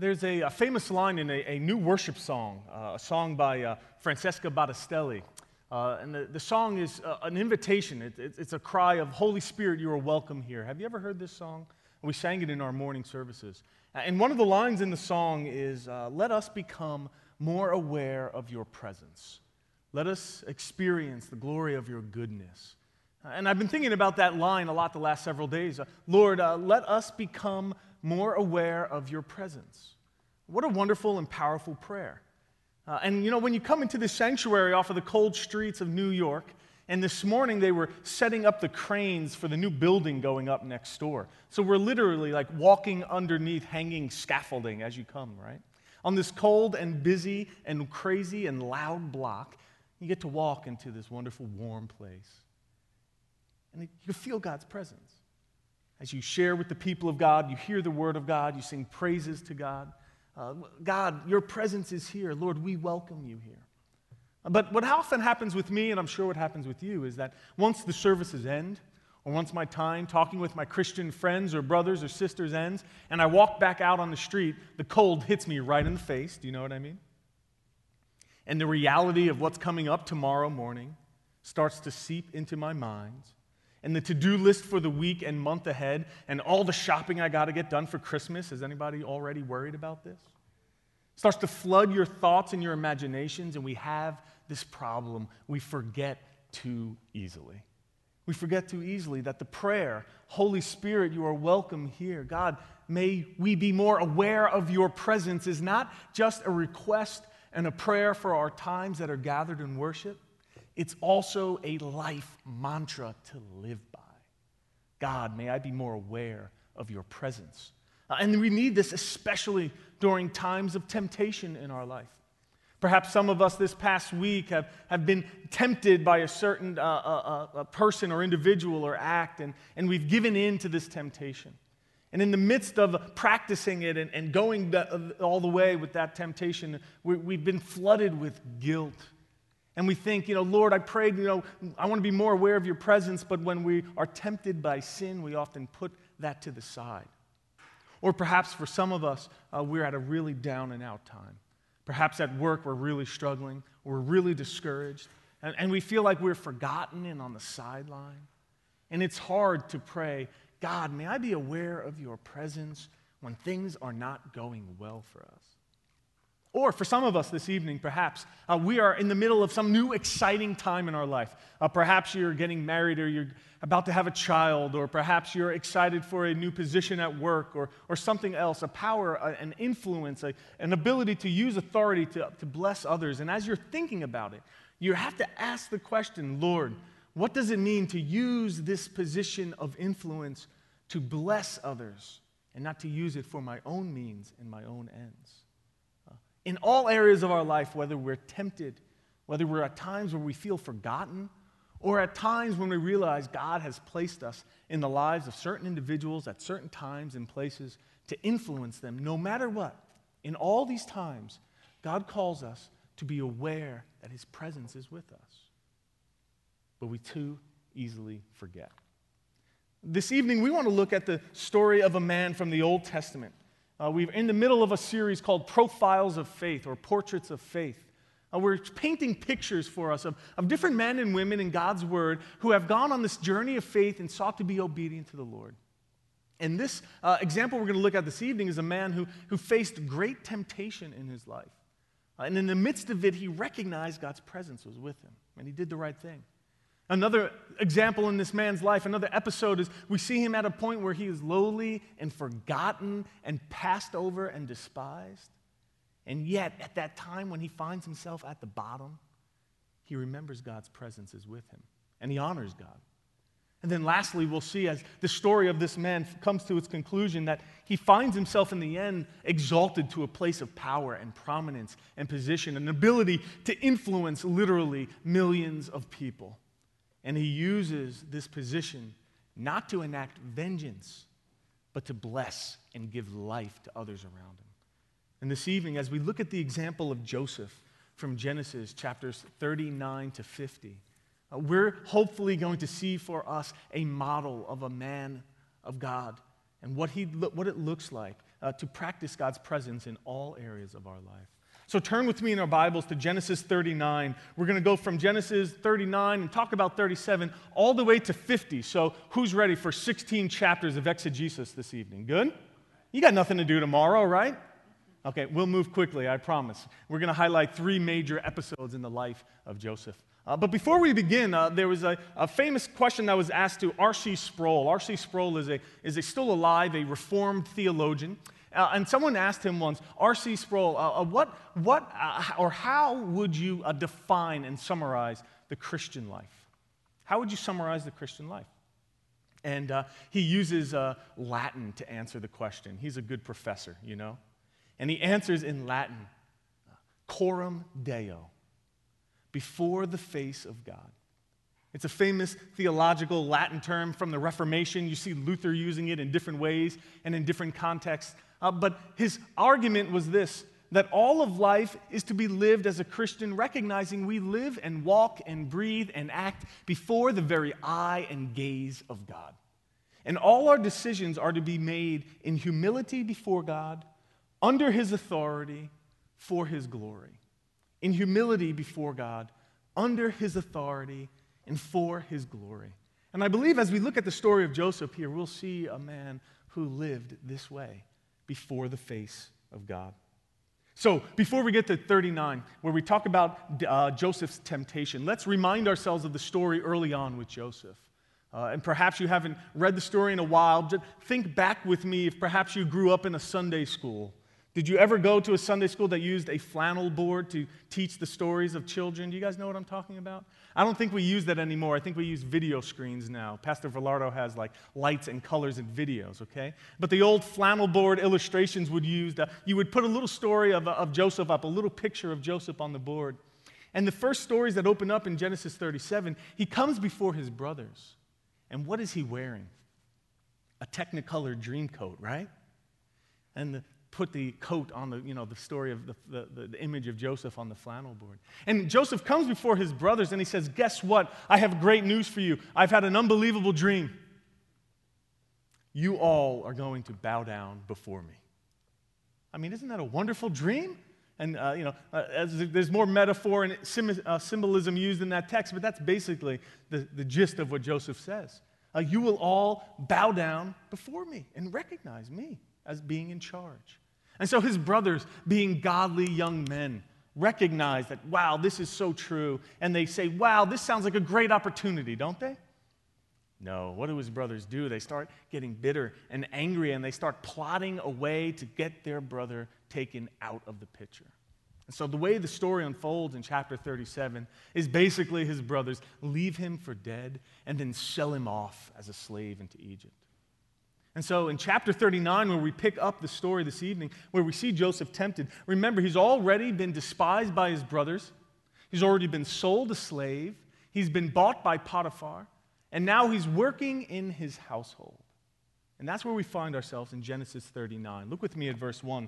There's a famous line in a new worship song, a song by Francesca Battistelli. And the song is an invitation. It's a cry of, Holy Spirit, you are welcome here. Have you ever heard this song? We sang it in our morning services. And one of the lines in the song is, let us become more aware of your presence. Let us experience the glory of your goodness. And I've been thinking about that line a lot the last several days. Lord, let us become more aware of your presence. What a wonderful and powerful prayer. And when you come into this sanctuary off of the cold streets of New York, and this morning they were setting up the cranes for the new building going up next door. So we're literally like walking underneath hanging scaffolding as you come, right? On this cold and busy and crazy and loud block, you get to walk into this wonderful warm place. And you feel God's presence. As you share with the people of God, you hear the word of God, you sing praises to God. God, your presence is here. Lord, we welcome you here. But what often happens with me, and I'm sure what happens with you, is that once the services end, or once my time talking with my Christian friends or brothers or sisters ends, and I walk back out on the street, the cold hits me right in the face. Do you know what I mean? And the reality of what's coming up tomorrow morning starts to seep into my mind. And the to-do list for the week and month ahead, and all the shopping I got to get done for Christmas. Is anybody already worried about this? Starts to flood your thoughts and your imaginations, and we have this problem. We forget too easily. We forget too easily that the prayer, Holy Spirit, you are welcome here. God, may we be more aware of your presence, is not just a request and a prayer for our times that are gathered in worship. It's also a life mantra to live by. God, may I be more aware of your presence. And we need this especially during times of temptation in our life. Perhaps some of us this past week have been tempted by a certain a person or individual or act, and we've given in to this temptation. And in the midst of practicing it and going all the way with that temptation, we've been flooded with guilt. And we think, Lord, I prayed, I want to be more aware of your presence, but when we are tempted by sin, we often put that to the side. Or perhaps for some of us, we're at a really down and out time. Perhaps at work, we're really struggling, we're really discouraged, and we feel like we're forgotten and on the sideline. And it's hard to pray, God, may I be aware of your presence when things are not going well for us. Or for some of us this evening, perhaps, we are in the middle of some new exciting time in our life. Perhaps you're getting married, or you're about to have a child, or perhaps you're excited for a new position at work, or something else, a power, an influence, an ability to use authority to bless others. And as you're thinking about it, you have to ask the question, Lord, what does it mean to use this position of influence to bless others and not to use it for my own means and my own ends? In all areas of our life, whether we're tempted, whether we're at times where we feel forgotten, or at times when we realize God has placed us in the lives of certain individuals at certain times and places to influence them, no matter what, in all these times, God calls us to be aware that his presence is with us. But we too easily forget. This evening, we want to look at the story of a man from the Old Testament. We're in the middle of a series called Profiles of Faith, or Portraits of Faith. We're painting pictures for us of different men and women in God's Word who have gone on this journey of faith and sought to be obedient to the Lord. And this example we're going to look at this evening is a man who faced great temptation in his life. And in the midst of it, he recognized God's presence was with him, and he did the right thing. Another example in this man's life, another episode, is we see him at a point where he is lowly and forgotten and passed over and despised. And yet, at that time when he finds himself at the bottom, he remembers God's presence is with him, and he honors God. And then lastly, we'll see as the story of this man comes to its conclusion that he finds himself in the end exalted to a place of power and prominence and position, an ability to influence literally millions of people. And he uses this position not to enact vengeance, but to bless and give life to others around him. And this evening, as we look at the example of Joseph from Genesis chapters 39 to 50, we're hopefully going to see for us a model of a man of God and what it looks like to practice God's presence in all areas of our life. So turn with me in our Bibles to Genesis 39. We're going to go from Genesis 39 and talk about 37 all the way to 50. So who's ready for 16 chapters of exegesis this evening? Good? You got nothing to do tomorrow, right? Okay, we'll move quickly, I promise. We're going to highlight 3 major episodes in the life of Joseph. But before we begin, there was a famous question that was asked to R.C. Sproul. R.C. Sproul is a still alive, a Reformed theologian. And someone asked him once, R.C. Sproul, how would you define and summarize the Christian life? How would you summarize the Christian life? And he uses Latin to answer the question. He's a good professor, you know. And he answers in Latin, coram Deo, before the face of God. It's a famous theological Latin term from the Reformation. You see Luther using it in different ways and in different contexts. But his argument was this, that all of life is to be lived as a Christian, recognizing we live and walk and breathe and act before the very eye and gaze of God. And all our decisions are to be made in humility before God, under His authority, for His glory. In humility before God, under His authority, and for His glory. And I believe as we look at the story of Joseph here, we'll see a man who lived this way before the face of God. So before we get to 39, where we talk about Joseph's temptation, let's remind ourselves of the story early on with Joseph. And perhaps you haven't read the story in a while. Just think back with me if perhaps you grew up in a Sunday school. Did you ever go to a Sunday school that used a flannel board to teach the stories of children? Do you guys know what I'm talking about? I don't think we use that anymore. I think we use video screens now. Pastor Velardo has like lights and colors and videos, okay? But the old flannel board illustrations would use, you would put a little story of Joseph up, a little picture of Joseph on the board. And the first stories that open up in Genesis 37, he comes before his brothers. And what is he wearing? A Technicolor dream coat, right? And put the coat on the story of the image of Joseph on the flannel board. And Joseph comes before his brothers and he says, guess what? I have great news for you. I've had an unbelievable dream. You all are going to bow down before me. I mean, isn't that a wonderful dream? And, there's more metaphor and symbolism used in that text, but that's basically the gist of what Joseph says. You will all bow down before me and recognize me as being in charge. And so his brothers, being godly young men, recognize that, wow, this is so true. And they say, wow, this sounds like a great opportunity, don't they? No, what do his brothers do? They start getting bitter and angry, and they start plotting a way to get their brother taken out of the picture. And so the way the story unfolds in chapter 37 is basically his brothers leave him for dead and then sell him off as a slave into Egypt. And so in chapter 39, where we pick up the story this evening, where we see Joseph tempted, remember, he's already been despised by his brothers. He's already been sold a slave. He's been bought by Potiphar. And now he's working in his household. And that's where we find ourselves in Genesis 39. Look with me at verse 1.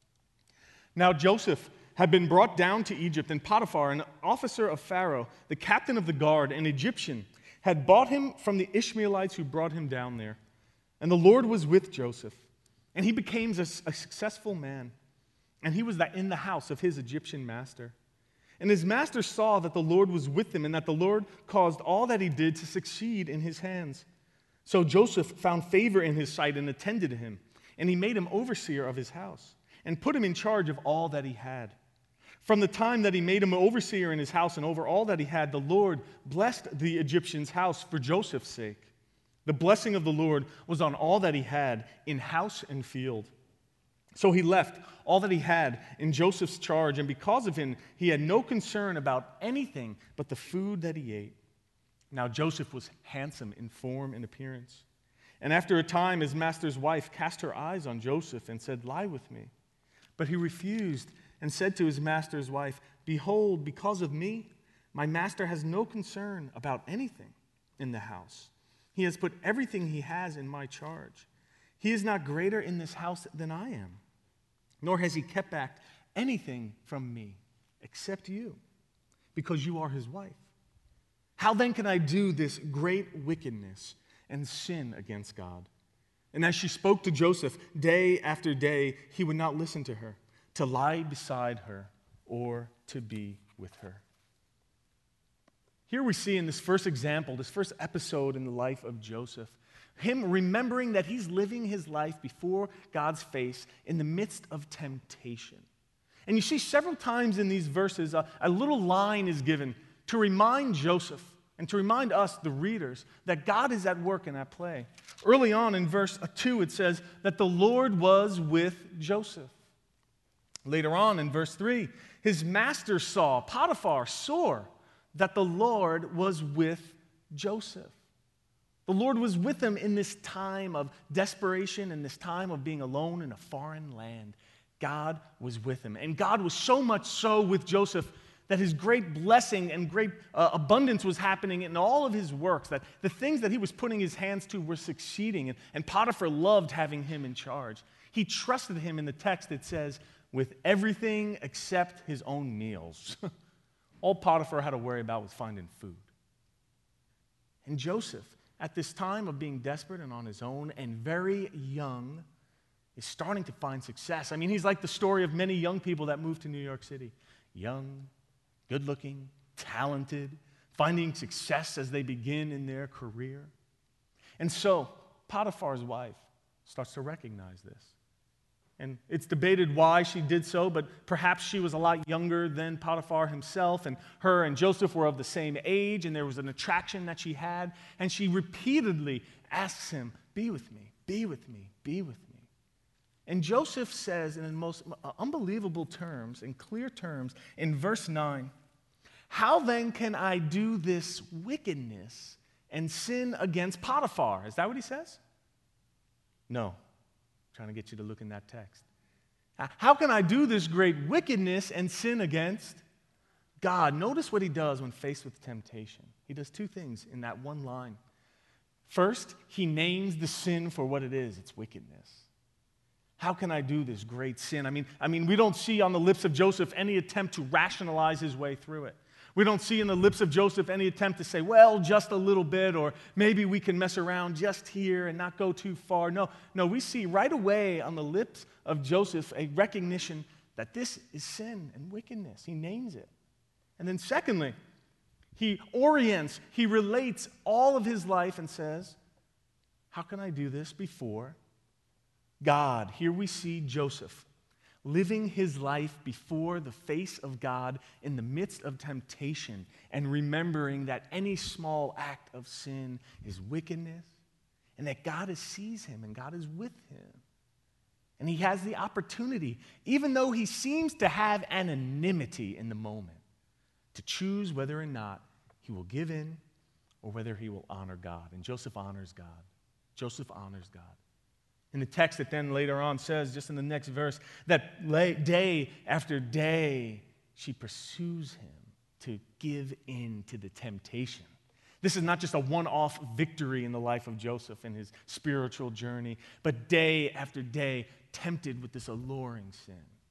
Now Joseph had been brought down to Egypt, and Potiphar, an officer of Pharaoh, the captain of the guard, an Egyptian, had bought him from the Ishmaelites who brought him down there. And the Lord was with Joseph, and he became a successful man, and he was in the house of his Egyptian master. And his master saw that the Lord was with him, and that the Lord caused all that he did to succeed in his hands. So Joseph found favor in his sight and attended to him, and he made him overseer of his house, and put him in charge of all that he had. From the time that he made him overseer in his house and over all that he had, the Lord blessed the Egyptian's house for Joseph's sake. The blessing of the Lord was on all that he had in house and field. So he left all that he had in Joseph's charge, and because of him, he had no concern about anything but the food that he ate. Now Joseph was handsome in form and appearance. And after a time, his master's wife cast her eyes on Joseph and said, "Lie with me." But he refused and said to his master's wife, "Behold, because of me, my master has no concern about anything in the house. He has put everything he has in my charge. He is not greater in this house than I am, nor has he kept back anything from me except you, because you are his wife. How then can I do this great wickedness and sin against God?" And as she spoke to Joseph day after day, he would not listen to her, to lie beside her or to be with her. Here we see in this first example, this first episode in the life of Joseph, him remembering that he's living his life before God's face in the midst of temptation. And you see several times in these verses, a little line is given to remind Joseph and to remind us, the readers, that God is at work and at play. Early on in verse 2, it says that the Lord was with Joseph. Later on in verse 3, his master saw, Potiphar saw, that the Lord was with Joseph. The Lord was with him in this time of desperation, in this time of being alone in a foreign land. God was with him. And God was so much so with Joseph that his great blessing and great abundance was happening in all of his works, that the things that he was putting his hands to were succeeding, and Potiphar loved having him in charge. He trusted him. In the text it says, with everything except his own meals. All Potiphar had to worry about was finding food. And Joseph, at this time of being desperate and on his own and very young, is starting to find success. I mean, he's like the story of many young people that moved to New York City. Young, good-looking, talented, finding success as they begin in their career. And so, Potiphar's wife starts to recognize this. And it's debated why she did so, but perhaps she was a lot younger than Potiphar himself, and her and Joseph were of the same age, and there was an attraction that she had, and she repeatedly asks him, be with me, be with me, be with me. And Joseph says in the most unbelievable terms, in clear terms, in verse 9, how then can I do this wickedness and sin against Potiphar? Is that what he says? No. Trying to get you to look in that text. How can I do this great wickedness and sin against God? Notice what he does when faced with temptation. He does two things in that one line. First, he names the sin for what it is. It's wickedness. How can I do this great sin? I mean, we don't see on the lips of Joseph any attempt to rationalize his way through it. We don't see in the lips of Joseph any attempt to say, well, just a little bit, or maybe we can mess around just here and not go too far. No, we see right away on the lips of Joseph a recognition that this is sin and wickedness. He names it. And then secondly, he relates all of his life and says, how can I do this before God? Here we see Joseph living his life before the face of God in the midst of temptation and remembering that any small act of sin is wickedness and that God sees him and God is with him. And he has the opportunity, even though he seems to have anonymity in the moment, to choose whether or not he will give in or whether he will honor God. And Joseph honors God. Joseph honors God. In the text that then later on says, just in the next verse, that day after day, she pursues him to give in to the temptation. This is not just a one-off victory in the life of Joseph in his spiritual journey, but day after day, tempted with this alluring sin.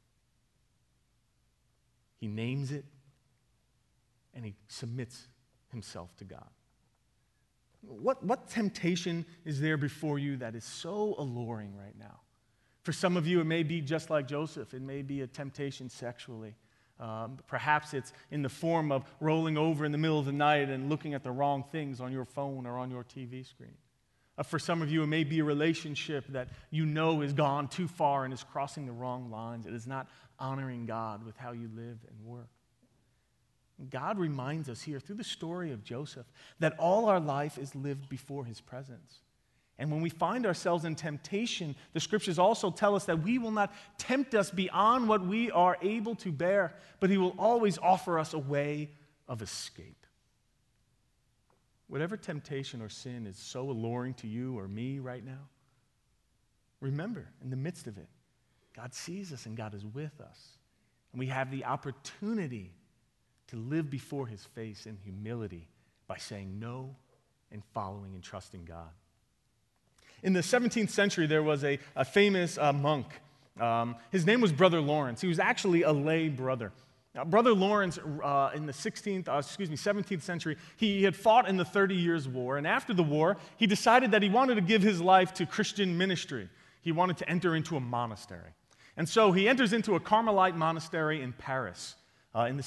He names it, and he submits himself to God. What temptation is there before you that is so alluring right now? For some of you, it may be just like Joseph. It may be a temptation sexually. Perhaps it's in the form of rolling over in the middle of the night and looking at the wrong things on your phone or on your TV screen. For some of you, it may be a relationship that you know has gone too far and is crossing the wrong lines. It is not honoring God with how you live and work. God reminds us here through the story of Joseph that all our life is lived before his presence. And when we find ourselves in temptation, the scriptures also tell us that he will not tempt us beyond what we are able to bear, but he will always offer us a way of escape. Whatever temptation or sin is so alluring to you or me right now, remember, in the midst of it, God sees us and God is with us. And we have the opportunity to live before his face in humility by saying no and following and trusting God. In the 17th century, there was a famous monk. His name was Brother Lawrence. He was actually a lay brother. Now, Brother Lawrence, in the 17th century, he had fought in the 30 Years' War, and after the war, he decided that he wanted to give his life to Christian ministry. He wanted to enter into a monastery. And so he enters into a Carmelite monastery in Paris in the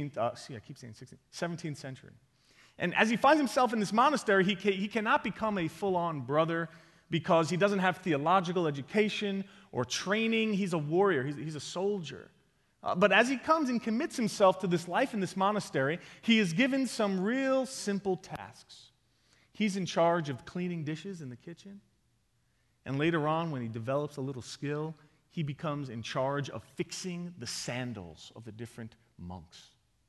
17th century. And as he finds himself in this monastery, he cannot become a full-on brother because he doesn't have theological education or training. He's a warrior. He's a soldier. But as he comes and commits himself to this life in this monastery, he is given some real simple tasks. He's in charge of cleaning dishes in the kitchen. And later on, when he develops a little skill, he becomes in charge of fixing the sandals of the different monks.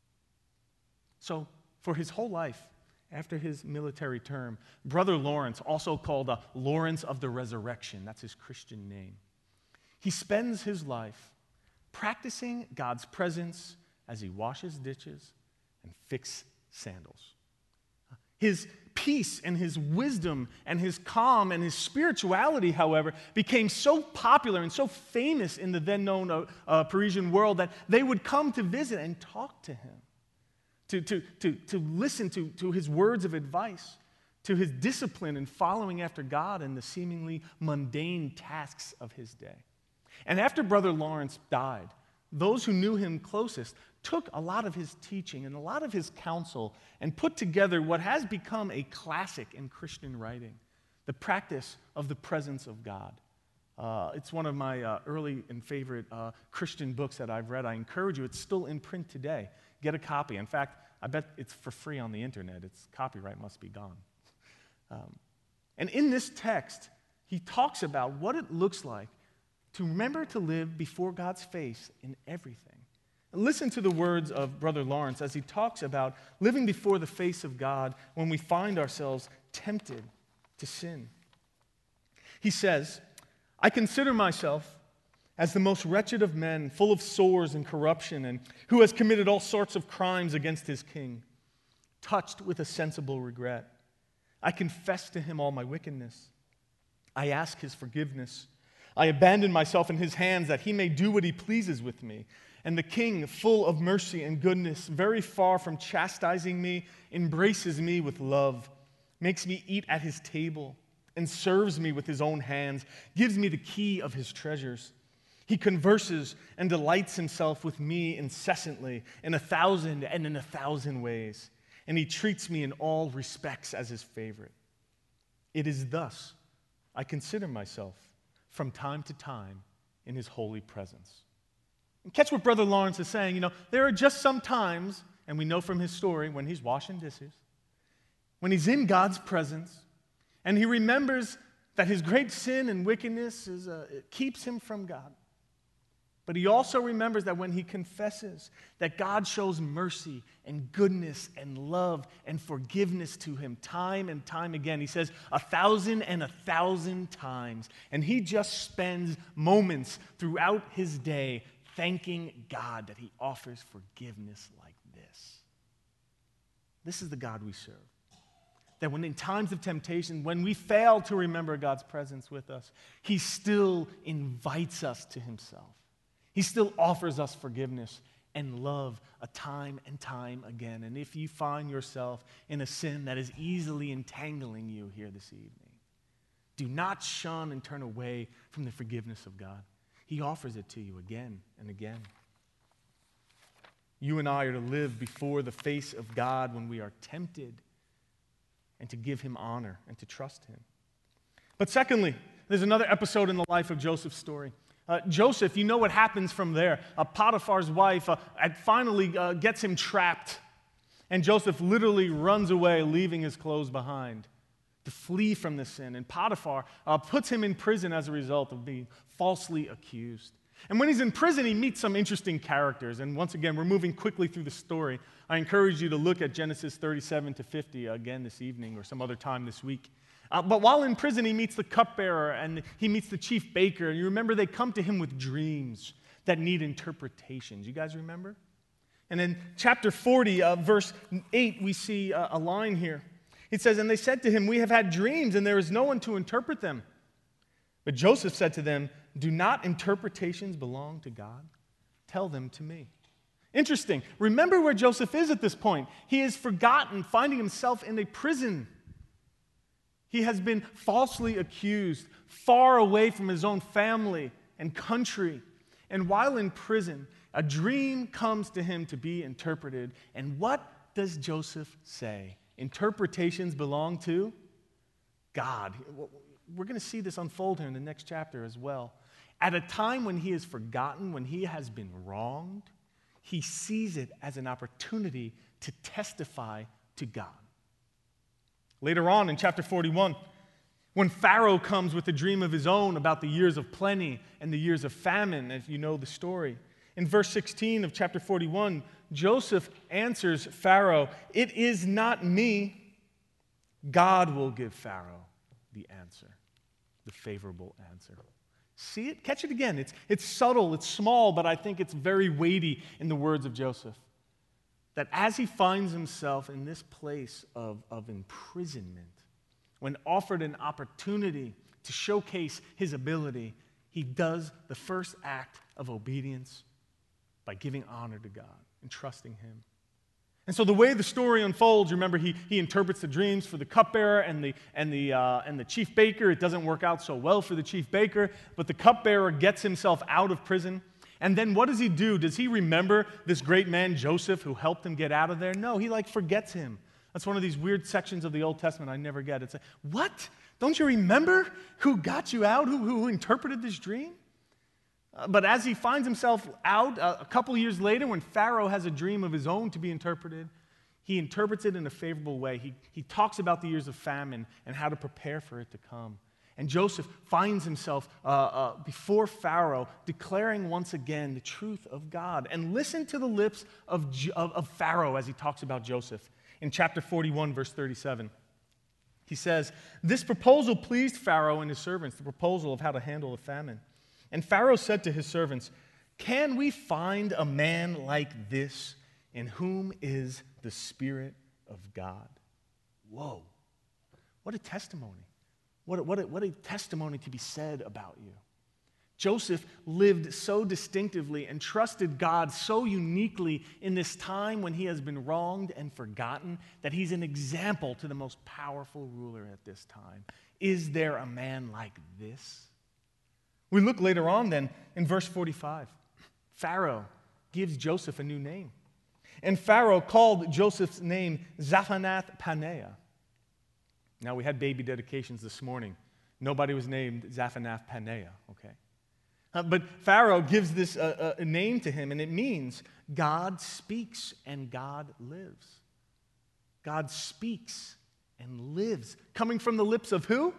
So, for his whole life, after his military term, Brother Lawrence, also called Lawrence of the Resurrection, that's his Christian name, he spends his life practicing God's presence as he washes dishes and fixes sandals. His peace and his wisdom and his calm and his spirituality, however, became so popular and so famous in the then-known Parisian world that they would come to visit and talk to him, to listen to his words of advice, to his discipline in following after God and the seemingly mundane tasks of his day. And after Brother Lawrence died, those who knew him closest took a lot of his teaching and a lot of his counsel and put together what has become a classic in Christian writing, the practice of the presence of God. It's one of my early and favorite Christian books that I've read. I encourage you. It's still in print today. Get a copy. In fact, I bet it's for free on the internet. Its copyright must be gone. And in this text, he talks about what it looks like to remember to live before God's face in everything. And listen to the words of Brother Lawrence as he talks about living before the face of God when we find ourselves tempted to sin. He says, "I consider myself as the most wretched of men, full of sores and corruption, and who has committed all sorts of crimes against his king. Touched with a sensible regret, I confess to him all my wickedness. I ask his forgiveness. I abandon myself in his hands that he may do what he pleases with me. And the king, full of mercy and goodness, very far from chastising me, embraces me with love, makes me eat at his table, and serves me with his own hands, gives me the key of his treasures. He converses and delights himself with me incessantly in 1,000 ways, and he treats me in all respects as his favorite. It is thus I consider myself from time to time in his holy presence." And catch what Brother Lawrence is saying. There are just some times, and we know from his story, when he's washing dishes, when he's in God's presence, and he remembers that his great sin and wickedness it keeps him from God. But he also remembers that when he confesses that God shows mercy and goodness and love and forgiveness to him time and time again. He says 1,000 times. And he just spends moments throughout his day thanking God that he offers forgiveness like this. This is the God we serve. That when in times of temptation, when we fail to remember God's presence with us, he still invites us to himself. He still offers us forgiveness and love time and time again. And if you find yourself in a sin that is easily entangling you here this evening, do not shun and turn away from the forgiveness of God. He offers it to you again and again. You and I are to live before the face of God when we are tempted, and to give him honor and to trust him. But secondly, there's another episode in the life of Joseph's story. Joseph, you know what happens from there. Potiphar's wife finally gets him trapped. And Joseph literally runs away, leaving his clothes behind to flee from the sin. And Potiphar puts him in prison as a result of being falsely accused. And when he's in prison, he meets some interesting characters. And once again, we're moving quickly through the story. I encourage you to look at Genesis 37 to 50 again this evening or some other time this week. But while in prison, he meets the cupbearer and he meets the chief baker. And you remember they come to him with dreams that need interpretations. You guys remember? And in chapter 40, verse 8, we see a line here. It says, "And they said to him, 'We have had dreams, and there is no one to interpret them.' But Joseph said to them, 'Do not interpretations belong to God? Tell them to me.' Interesting. Remember where Joseph is at this point. He is forgotten, finding himself in a prison. He has been falsely accused, far away from his own family and country. And while in prison, a dream comes to him to be interpreted. And what does Joseph say? Interpretations belong to God. We're going to see this unfold here in the next chapter as well. At a time when he is forgotten, when he has been wronged, he sees it as an opportunity to testify to God. Later on in chapter 41, when Pharaoh comes with a dream of his own about the years of plenty and the years of famine, if you know the story, in verse 16 of chapter 41, Joseph answers Pharaoh, "It is not me. God will give Pharaoh the answer, the favorable answer." See it? Catch it again. It's subtle, it's small, but I think it's very weighty in the words of Joseph. That as he finds himself in this place of imprisonment, when offered an opportunity to showcase his ability, he does the first act of obedience by giving honor to God and trusting him. And so the way the story unfolds, remember, he interprets the dreams for the cupbearer and the chief baker. It doesn't work out so well for the chief baker, but the cupbearer gets himself out of prison. And then what does he do? Does he remember this great man, Joseph, who helped him get out of there? No, he forgets him. That's one of these weird sections of the Old Testament I never get. It's like, what? Don't you remember who got you out, who interpreted this dream? But as he finds himself out a couple years later, when Pharaoh has a dream of his own to be interpreted, he interprets it in a favorable way. He talks about the years of famine and how to prepare for it to come. And Joseph finds himself before Pharaoh, declaring once again the truth of God. And listen to the lips of Pharaoh as he talks about Joseph. In chapter 41, verse 37, he says, "This proposal pleased Pharaoh and his servants," the proposal of how to handle the famine. "And Pharaoh said to his servants, 'Can we find a man like this in whom is the Spirit of God?'" Whoa. What a testimony. What a testimony to be said about you. Joseph lived so distinctively and trusted God so uniquely in this time when he has been wronged and forgotten that he's an example to the most powerful ruler at this time. Is there a man like this? We look later on then in verse 45. Pharaoh gives Joseph a new name. And Pharaoh called Joseph's name Zaphanath-Paneah. Now, we had baby dedications this morning. Nobody was named Zaphanath-Paneah, okay? But Pharaoh gives this a name to him, and it means God speaks and God lives. God speaks and lives. Coming from the lips of who?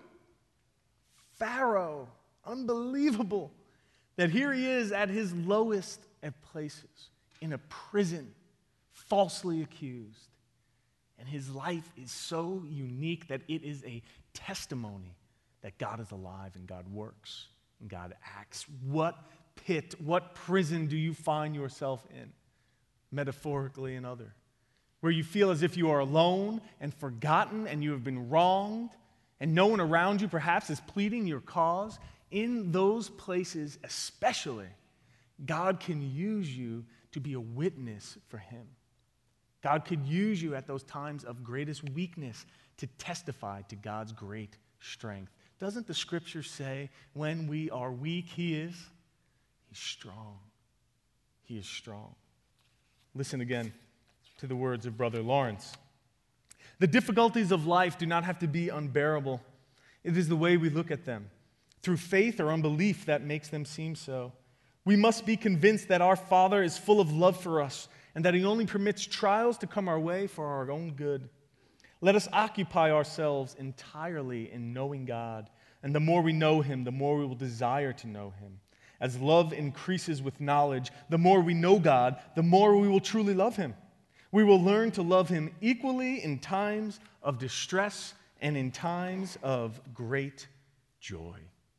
Pharaoh. Unbelievable that here he is at his lowest of places, in a prison, falsely accused. And his life is so unique that it is a testimony that God is alive and God works and God acts. What pit, what prison do you find yourself in, metaphorically and other, where you feel as if you are alone and forgotten and you have been wronged and no one around you perhaps is pleading your cause? In those places especially, God can use you to be a witness for him. God could use you at those times of greatest weakness to testify to God's great strength. Doesn't the scripture say, when we are weak, he's strong. He is strong. Listen again to the words of Brother Lawrence. The difficulties of life do not have to be unbearable. It is the way we look at them, through faith or unbelief, that makes them seem so. We must be convinced that our Father is full of love for us and that he only permits trials to come our way for our own good. Let us occupy ourselves entirely in knowing God, and the more we know him, the more we will desire to know him. As love increases with knowledge, the more we know God, the more we will truly love him. We will learn to love him equally in times of distress and in times of great joy.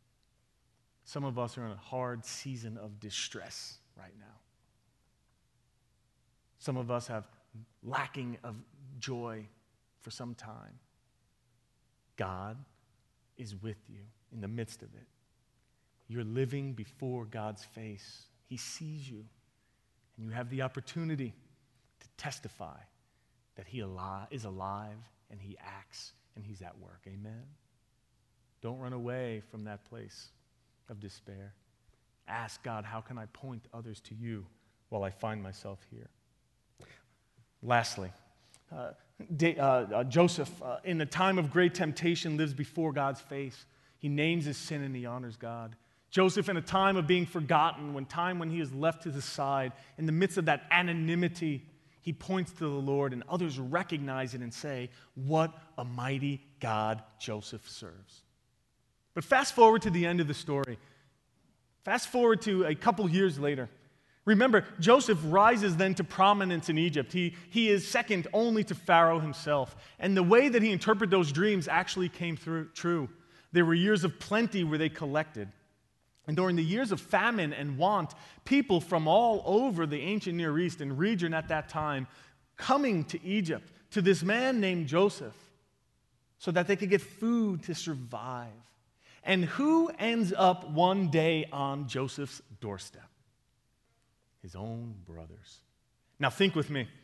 Some of us are in a hard season of distress right now. Some of us have lacking of joy for some time. God is with you in the midst of it. You're living before God's face. He sees you, And you have the opportunity to testify that he is alive and he acts and he's at work. Amen? Don't run away from that place of despair. Ask God, how can I point others to you while I find myself here? Lastly, Joseph, in the time of great temptation, lives before God's face. He names his sin and he honors God. Joseph, in a time of being forgotten, when he is left to the side, in the midst of that anonymity, he points to the Lord, and others recognize it and say, what a mighty God Joseph serves. But fast forward to the end of the story. Fast forward to a couple years later. Remember, Joseph rises then to prominence in Egypt. He is second only to Pharaoh himself. And the way that he interpreted those dreams actually came true. There were years of plenty where they collected. And during the years of famine and want, people from all over the ancient Near East and region at that time coming to Egypt, to this man named Joseph, so that they could get food to survive. And who ends up one day on Joseph's doorstep? His own brothers. Now think with me.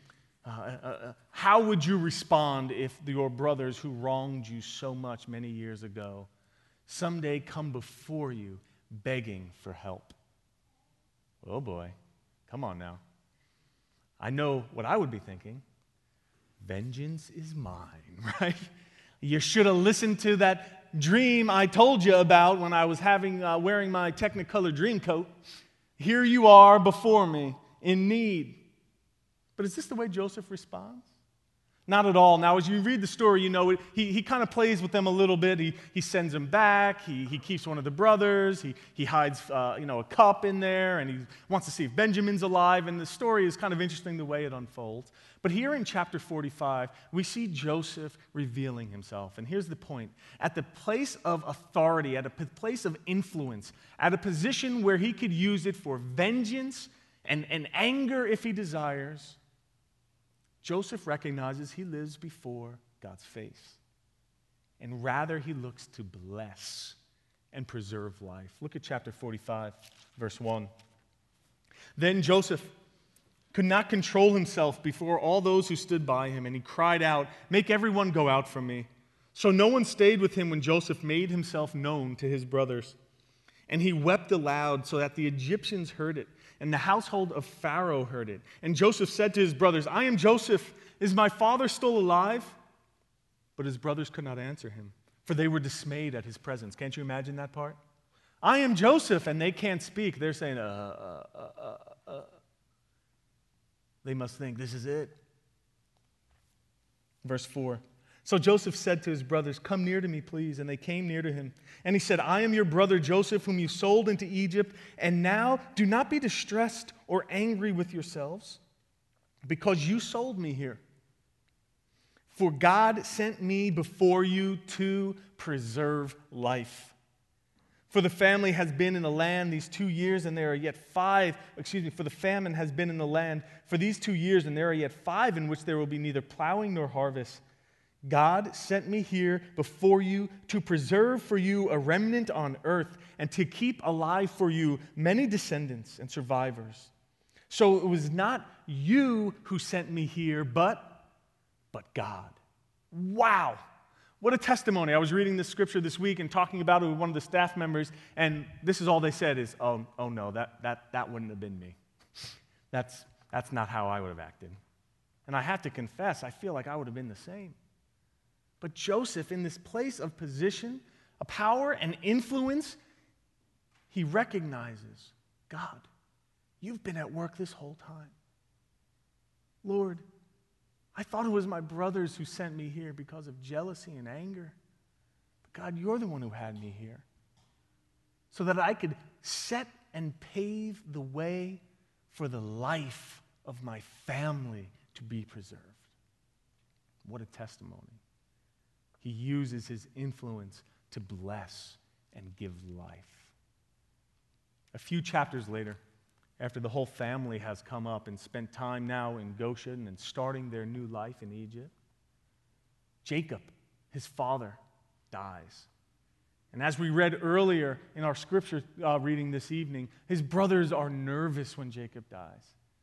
How would you respond if your brothers who wronged you so much many years ago someday come before you begging for help? Oh boy, come on now. I know what I would be thinking. Vengeance is mine, right? You should have listened to that dream I told you about when I was wearing my Technicolor dream coat. Here you are before me in need. But is this the way Joseph responds? Not at all. Now, as you read the story, you know he kind of plays with them a little bit. He sends them back. He keeps one of the brothers. He hides a cup in there, and he wants to see if Benjamin's alive. And the story is kind of interesting the way it unfolds. But here in chapter 45, we see Joseph revealing himself. And here's the point. At the place of authority, at a place of influence, at a position where he could use it for vengeance and anger if he desires, Joseph recognizes he lives before God's face. And rather, he looks to bless and preserve life. Look at chapter 45, verse 1. Then Joseph could not control himself before all those who stood by him, and he cried out, "Make everyone go out from me." So no one stayed with him when Joseph made himself known to his brothers. And he wept aloud so that the Egyptians heard it, and the household of Pharaoh heard it. And Joseph said to his brothers, "I am Joseph. Is my father still alive?" But his brothers could not answer him, for they were dismayed at his presence. Can't you imagine that part? I am Joseph, and they can't speak. They're saying, They must think, this is it. Verse 4. So Joseph said to his brothers, "Come near to me, please." And they came near to him. And he said, "I am your brother Joseph, whom you sold into Egypt. And now do not be distressed or angry with yourselves, because you sold me here. For God sent me before you to preserve life. For the family has been in the land these 2 years, and there are yet for the famine has been in the land for these 2 years, and there are yet 5 in which there will be neither plowing nor harvest. God sent me here before you to preserve for you a remnant on earth and to keep alive for you many descendants and survivors. So it was not you who sent me here, but God." Wow. What a testimony. I was reading this scripture this week and talking about it with one of the staff members, and this is all they said is, oh no, that wouldn't have been me. That's not how I would have acted. And I have to confess, I feel like I would have been the same. But Joseph, in this place of position, of power and influence, he recognizes, God, you've been at work this whole time. Lord, I thought it was my brothers who sent me here because of jealousy and anger. But God, you're the one who had me here so that I could set and pave the way for the life of my family to be preserved. What a testimony. He uses his influence to bless and give life. A few chapters later, after the whole family has come up and spent time now in Goshen and starting their new life in Egypt, Jacob, his father, dies. And as we read earlier in our scripture reading this evening, his brothers are nervous when Jacob dies.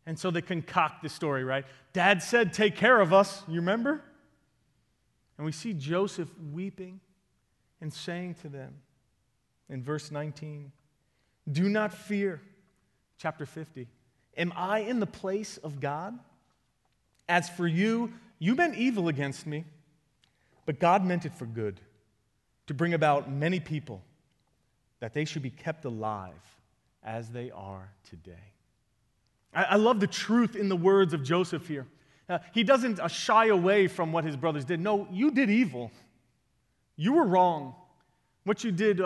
And so they concoct the story, right? Dad said, take care of us. You remember? And we see Joseph weeping and saying to them in verse 19, do not fear. Chapter 50. Am I in the place of God? As for you, you meant evil against me, but God meant it for good, to bring about many people, that they should be kept alive as they are today. I love the truth in the words of Joseph here. He doesn't shy away from what his brothers did. No, you did evil. You were wrong. What you did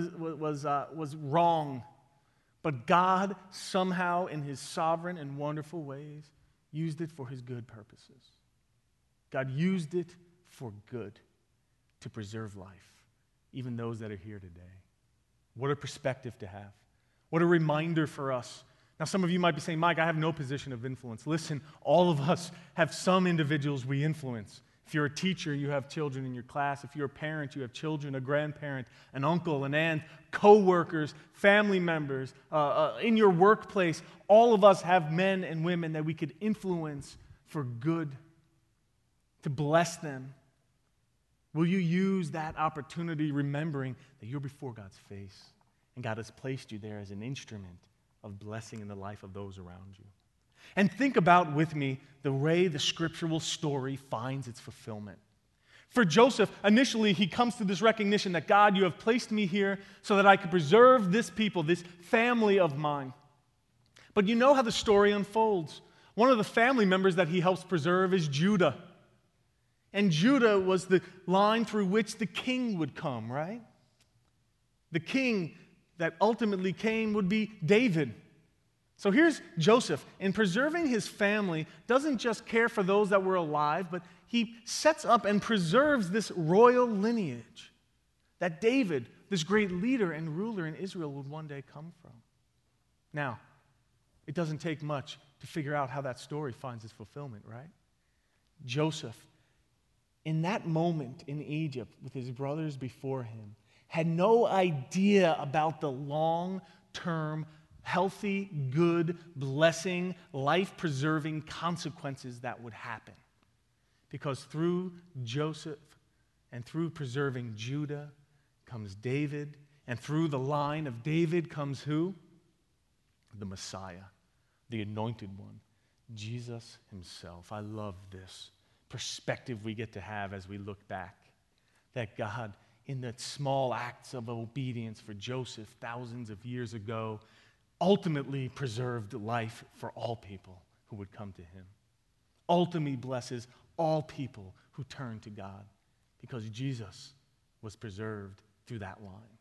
was wrong. But God somehow, in his sovereign and wonderful ways, used it for his good purposes. God used it for good to preserve life, even those that are here today. What a perspective to have. What a reminder for us. Now, some of you might be saying, Mike, I have no position of influence. Listen, all of us have some individuals we influence. If you're a teacher, you have children in your class. If you're a parent, you have children, a grandparent, an uncle, an aunt, co-workers, family members, in your workplace. All of us have men and women that we could influence for good, to bless them. Will you use that opportunity remembering that you're before God's face and God has placed you there as an instrument of blessing in the life of those around you? And think about with me the way the scriptural story finds its fulfillment. For Joseph, initially he comes to this recognition that God, you have placed me here so that I could preserve this people, this family of mine. But you know how the story unfolds. One of the family members that he helps preserve is Judah. And Judah was the line through which the king would come, right? The king that ultimately came would be David. So here's Joseph, in preserving his family, doesn't just care for those that were alive, but he sets up and preserves this royal lineage that David, this great leader and ruler in Israel, would one day come from. Now, it doesn't take much to figure out how that story finds its fulfillment, right? Joseph, in that moment in Egypt with his brothers before him, had no idea about the long-term healthy, good, blessing, life-preserving consequences that would happen. Because through Joseph and through preserving Judah comes David, and through the line of David comes who? The Messiah, the anointed one, Jesus himself. I love this perspective we get to have as we look back, that God, in the small acts of obedience for Joseph thousands of years ago, ultimately preserved life for all people who would come to him. Ultimately blesses all people who turn to God because Jesus was preserved through that line.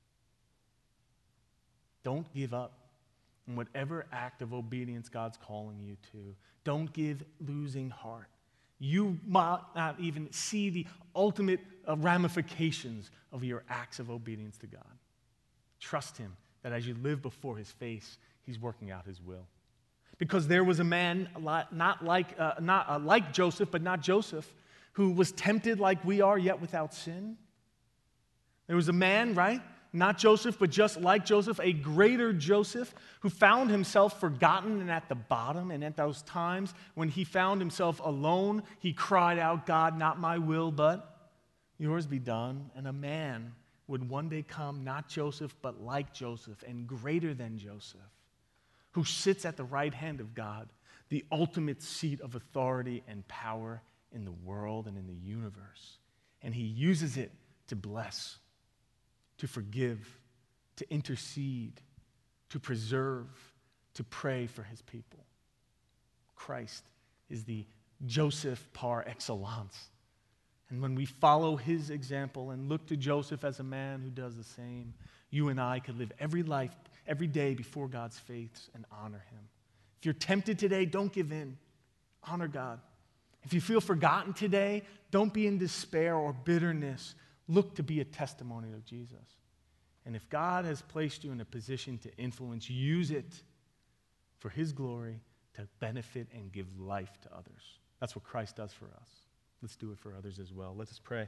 Don't give up in whatever act of obedience God's calling you to. Don't give losing heart. You might not even see the ultimate ramifications of your acts of obedience to God. Trust him that as you live before his face, he's working out his will. Because there was a man not like Joseph, but not Joseph, who was tempted like we are, yet without sin. There was a man, right? Not Joseph, but just like Joseph, a greater Joseph, who found himself forgotten and at the bottom. And at those times when he found himself alone, he cried out, God, not my will, but yours be done. And a man would one day come, not Joseph, but like Joseph and greater than Joseph, who sits at the right hand of God, the ultimate seat of authority and power in the world and in the universe. And he uses it to bless, to forgive, to intercede, to preserve, to pray for his people. Christ is the Joseph par excellence. And when we follow his example and look to Joseph as a man who does the same, you and I could live every day before God's face and honor him. If you're tempted today, don't give in. Honor God. If you feel forgotten today, don't be in despair or bitterness. Look to be a testimony of Jesus. And if God has placed you in a position to influence, use it for his glory to benefit and give life to others. That's what Christ does for us. Let's do it for others as well. Let us pray.